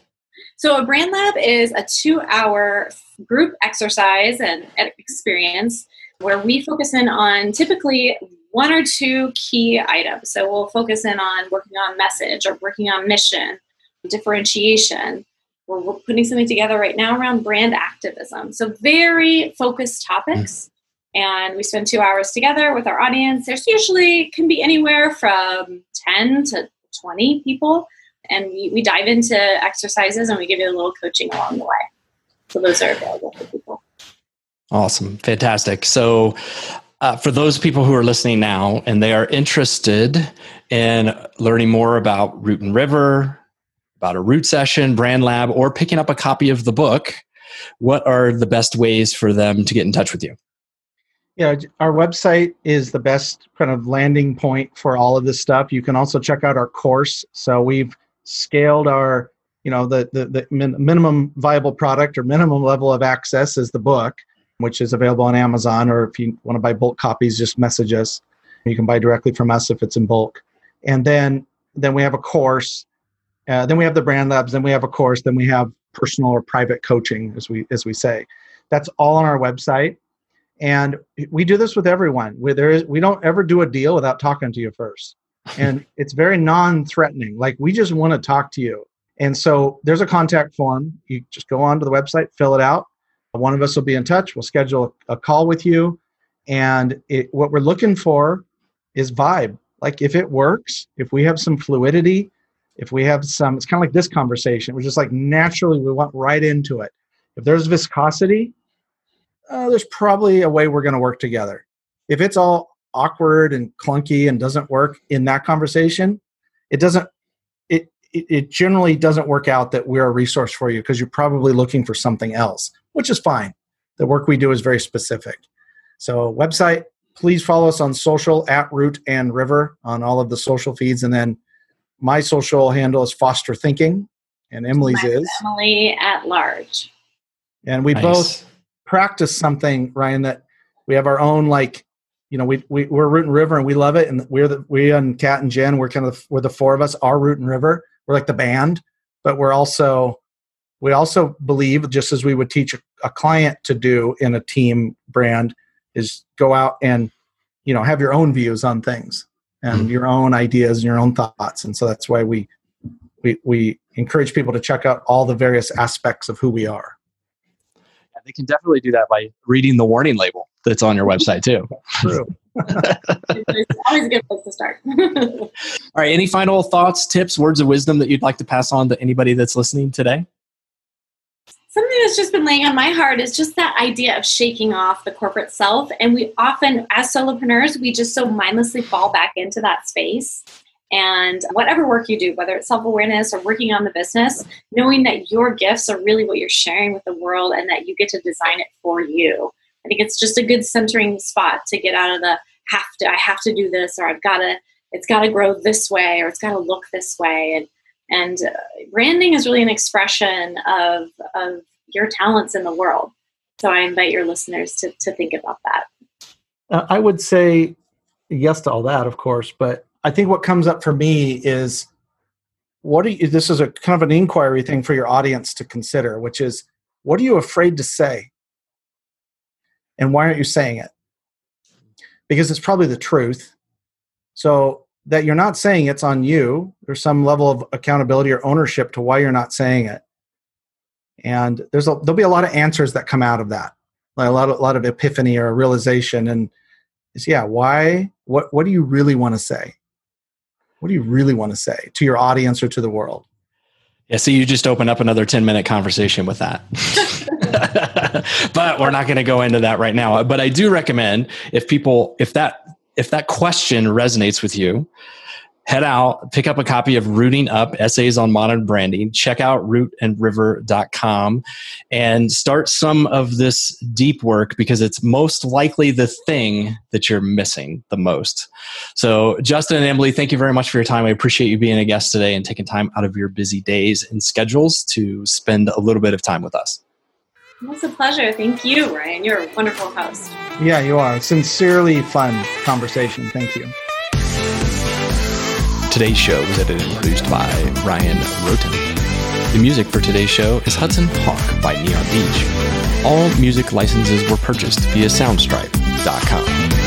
So a brand lab is a two-hour group exercise and experience where we focus in on typically one or two key items. So we'll focus in on working on message or working on mission, differentiation. We're, we're putting something together right now around brand activism. So very focused topics. Mm. And we spend two hours together with our audience. There's usually can be anywhere from ten to twenty people. And we, we dive into exercises and we give you a little coaching along the way. So those are available for people.
Awesome. Fantastic. So uh, for those people who are listening now and they are interested in learning more about Root and River, about a Root Session, Brand Lab, or picking up a copy of the book, what are the best ways for them to get in touch with you?
Yeah, our website is the best kind of landing point for all of this stuff. You can also check out our course. So we've scaled our, you know, the, the, the min- minimum viable product or minimum level of access is the book, which is available on Amazon, or if you want to buy bulk copies, just message us. You can buy directly from us if it's in bulk. And then, then we have a course. Uh, then we have the brand labs. Then we have a course. Then we have personal or private coaching, as we as we say. That's all on our website. And we do this with everyone. Where there is, we don't ever do a deal without talking to you first. And it's very non-threatening. Like, we just want to talk to you. And so there's a contact form. You just go onto the website, fill it out. One of us will be in touch. We'll schedule a call with you. And it, what we're looking for is vibe. Like, if it works, if we have some fluidity, if we have some, it's kind of like this conversation. We're just like, naturally, we went right into it. If there's viscosity, uh, there's probably a way we're going to work together. If it's all awkward and clunky and doesn't work in that conversation, it doesn't, it, it, it generally doesn't work out that we're a resource for you, because you're probably looking for something else, which is fine. The work we do is very specific. So website, please follow us on social at Root and River on all of the social feeds. And then my social handle is Foster Thinking, and Emily's
Mine's
is
Emily at Large.
And we
Nice.
both practice something, Ryan, that we have our own, like, you know, we, we, we're Root and River and we love it. And we're the, we and Kat and Jen, we're kind of, we're the four of us are Root and River. We're like the band, but we're also, we also believe, just as we would teach a, a client to do in a team brand, is go out and, you know, have your own views on things and mm-hmm. your own ideas and your own thoughts. And so that's why we, we, we encourage people to check out all the various aspects of who we are.
Yeah, they can definitely do that by reading the warning label that's on your website too.
True.
It's always a good place to start.
All right. Any final thoughts, tips, words of wisdom that you'd like to pass on to anybody that's listening today?
Something that's just been laying on my heart is just that idea of shaking off the corporate self. And we often, as solopreneurs, we just so mindlessly fall back into that space. And whatever work you do, whether it's self-awareness or working on the business, knowing that your gifts are really what you're sharing with the world and that you get to design it for you. I think it's just a good centering spot to get out of the have to, I have to do this, or I've got to, it's got to grow this way, or it's got to look this way. And And uh, branding is really an expression of, of your talents in the world. So I invite your listeners to, to think about that.
Uh, I would say yes to all that, of course. But I think what comes up for me is, what are you, this is a kind of an inquiry thing for your audience to consider, which is, what are you afraid to say? And why aren't you saying it? Because it's probably the truth. So that you're not saying it's on you. There's some level of accountability or ownership to why you're not saying it. And there's a, there'll be a lot of answers that come out of that, like a lot of, a lot of epiphany or realization. And it's, yeah, why, what, what do you really want to say? What do you really want to say to your audience or to the world?
Yeah, so you just open up another ten minute conversation with that. But we're not going to go into that right now. But I do recommend, if people, if that, if that question resonates with you, head out, pick up a copy of Rooting Up, Essays on Modern Branding. Check out root and river dot com and start some of this deep work, because it's most likely the thing that you're missing the most. So Justin and Emily, thank you very much for your time. I appreciate you being a guest today and taking time out of your busy days and schedules to spend a little bit of time with us.
It was a pleasure. Thank you, Ryan. You're a wonderful host.
Yeah, you are. Sincerely fun conversation. Thank you.
Today's show was edited and produced by Ryan Roten. The music for today's show is Hudson Hawk by Neon Beach. All music licenses were purchased via soundstripe dot com.